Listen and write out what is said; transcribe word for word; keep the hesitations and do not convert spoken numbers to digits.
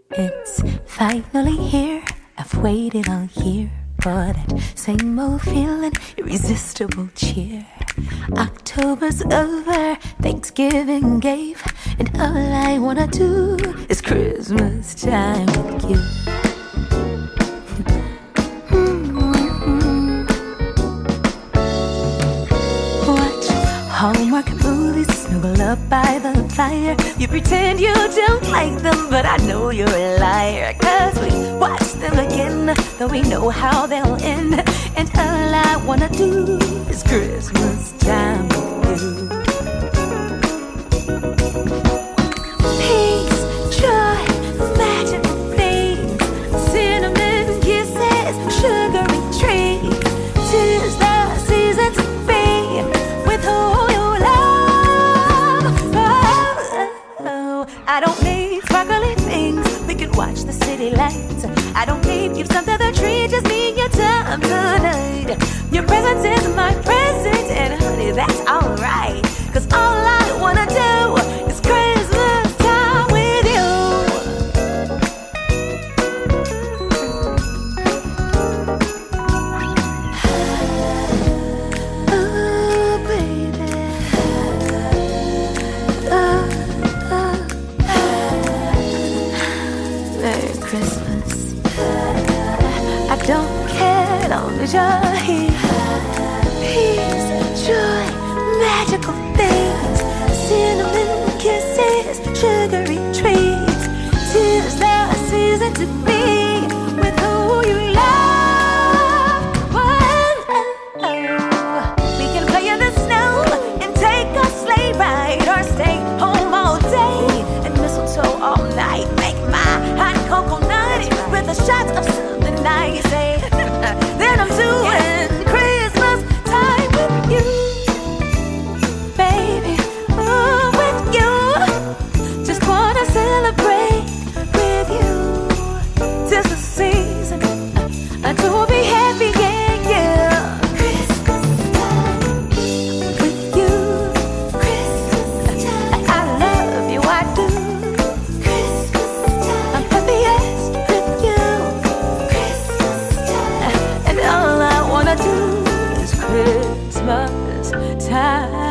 It's finally here. I've waited all year for that same old feeling, irresistible cheer. October's over, Thanksgiving gave, and all I wanna do is Christmas time with you. Mm-hmm. Watch Hallmark movies, snuggle up by the fire. You pretend you don't like them, but I know you're a liar. Cause we watch them again, though we know how they'll end. And all I wanna do is Christmas time with you. Peace, joy, magical things, cinnamon kisses, sugary trees. 'Tis the season to be with who you love. Oh, I don't need sparkly things, we can watch the city lights. I don't need gifts under the tree, just need your time tonight. Your presence is my present, and honey, that's alright. Cause all I wanna do is Christmas time with you. Oh, baby. Oh, oh. Merry Christmas. I don't care as long as you're here. Peace, joy, magical things, cinnamon kisses, sugary treats. 'Tis the season to be with who you love. Whoa. We can play in the snow and take a sleigh ride, or stay home all day and mistletoe all night. Make my hot cocoa nut with a shot of something nice. Then I'm doing Christmas time with you, baby. Oh, with you. Just wanna celebrate with you. 'Tis the season to be happy, yeah, yeah. Christmas time with you. Christmas time. I love you, I do. Christmas time. I'm happiest with you. Christmas time. And all I wanna do is Christmas time.